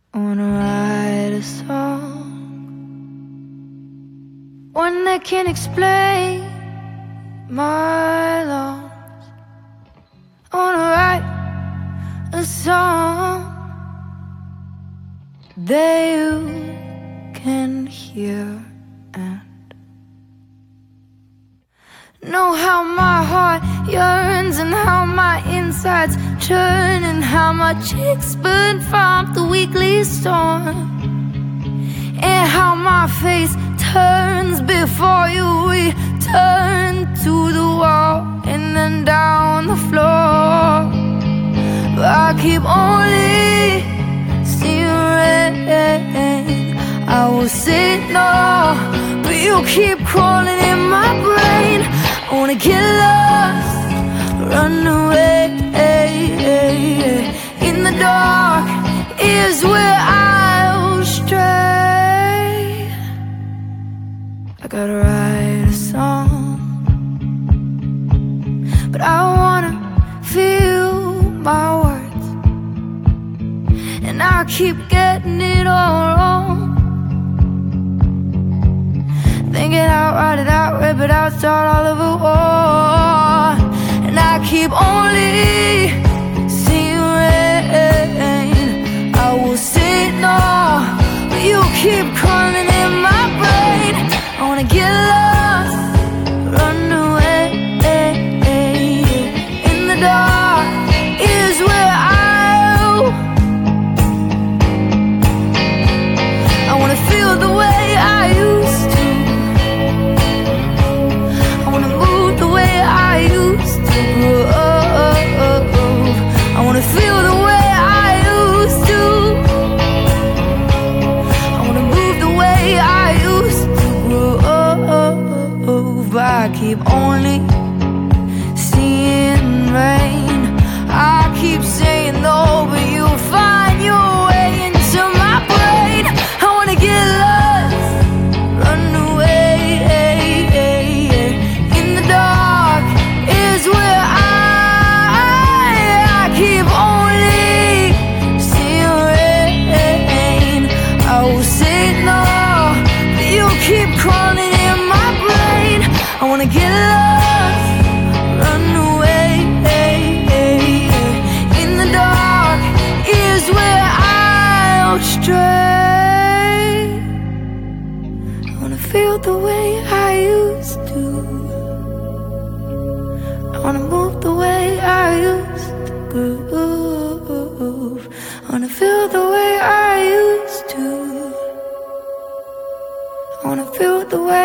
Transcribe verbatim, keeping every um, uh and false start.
I wanna write a song, one that can explain my loss. I wanna write a song that you can hear and know how my heart yearns, and how my insides churn, and how my cheeks burn from the weekly storm, and how my face turns before you return to the wall and then down the floor. But I keep only seeing rain. I will say no, but you keep crawling in my brain. I wanna get lost, run away. In the dark is where I'll stray. I gotta write a song, but I wanna feel my words, and I keep getting it all wrong. Thinking I'll write it out, rip it out, start all over war. And I keep only seeing rain. I will say no, but you keep calling in my brain. I wanna get lost, run away. In the dark is where I'll I wanna feel the way I used to. I wanna feel the way I used to. I wanna move the way I used to groove. But I keep only seeing rain. I keep saying no, but you find your way into my brain. I wanna get lost, run away. In the dark is where I keep only seeing rain. I will say no, but you keep crawling in my brain. I wanna get lost, run away. In the dark is where I'll stray. I wanna feel the way I used to. I wanna move the way I used to groove. I wanna feel the way I used to. I wanna feel the way